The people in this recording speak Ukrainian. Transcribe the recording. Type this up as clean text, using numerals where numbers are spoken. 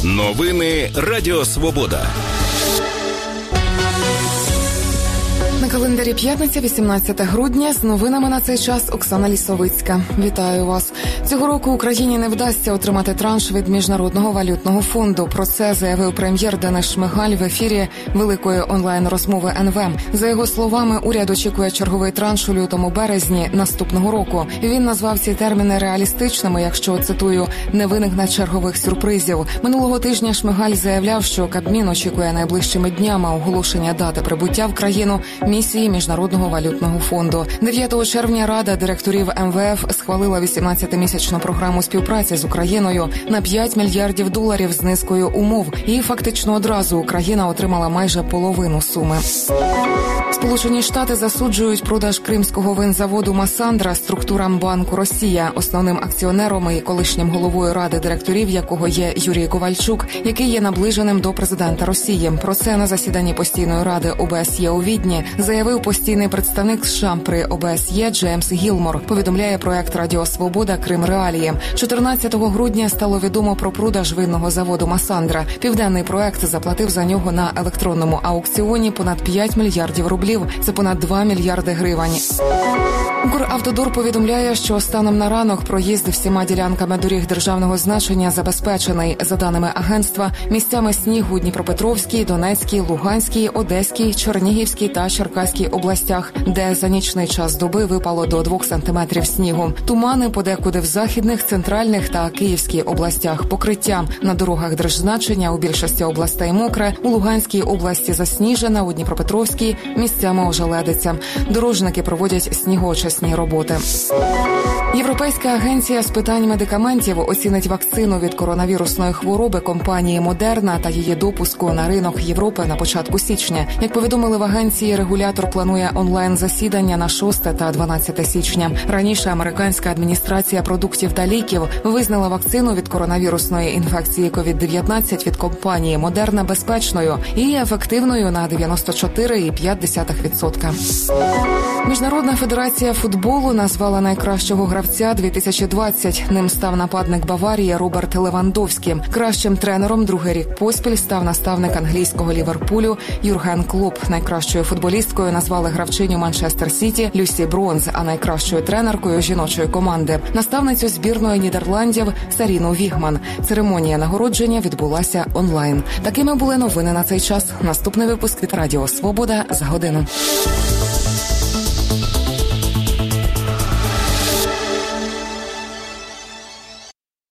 Новини Радіо Свобода. На календарі п'ятниця, 18 грудня. З новинами на цей час Оксана Лісовицька. Вітаю вас. Цього року Україні не вдасться отримати транш від Міжнародного валютного фонду. Про це заявив прем'єр Денис Шмигаль в ефірі великої онлайн-розмови НВ. За його словами, уряд очікує черговий транш у лютому-березні наступного року. Він назвав ці терміни реалістичними, якщо, цитую, не виникне чергових сюрпризів. Минулого тижня Шмигаль заявляв, що Кабмін очікує найближчими днями оголошення дати прибуття в країну місії Міжнародного валютного фонду. 9 червня Рада директорів МВФ схвалила 18-місячну програму співпраці з Україною на $5 мільярдів з низкою умов. І фактично одразу Україна отримала майже половину суми. Сполучені Штати засуджують продаж кримського винзаводу «Масандра» структурам Банку Росія, основним акціонером і колишнім головою Ради директорів якого є Юрій Ковальчук, який є наближеним до президента Росії. Про це на засіданні постійної ради ОБСЄ у Відні заявив постійний представник США при ОБСЄ Джеймс Гілмор. Повідомляє проект Радіо Свобода «Крим Реалії». 14 грудня стало відомо про продаж винного заводу «Масандра». Південний проект заплатив за нього на електронному аукціоні понад $5 мільярдів. Це понад 2 мільярди гривень. Укравтодор повідомляє, що станом на ранок проїзд всіма ділянками доріг державного значення забезпечений. За даними агентства, місцями сніг у Дніпропетровській, Донецькій, Луганській, Одеській, Чернігівській та Черкаській областях, де за нічний час доби випало до 2 сантиметрів снігу. Тумани подекуди в західних, центральних та Київській областях. Покриття на дорогах держзначення у більшості областей мокре, у Луганській області засніжена, у Дніпропетровській місцями ожеледиться. Дорожники проводять снігоочисні роботи. Європейська агенція з питань медикаментів оцінить вакцину від коронавірусної хвороби компанії Модерна та її допуску на ринок Європи на початку січня. Як повідомили в агенції, регулятор планує онлайн-засідання на 6 та 12 січня. Раніше американська адміністрація продуктів та ліків визнала вакцину від коронавірусної інфекції COVID-19 від компанії Модерна безпечною і ефективною на 94,5%. Міжнародна федерація футболу назвала найкращого гравця 2020. Ним став нападник Баварії Роберт Левандовський. Кращим тренером другий рік поспіль став наставник англійського Ліверпулю Юрген Клоп. Найкращою футболісткою назвали гравчиню Манчестер Сіті Люсі Бронз, а найкращою тренеркою жіночої команди – наставницю збірної Нідерландів Саріну Вігман. Церемонія нагородження відбулася онлайн. Такими були новини на цей час. Наступний випуск від Радіо Свобода за годину.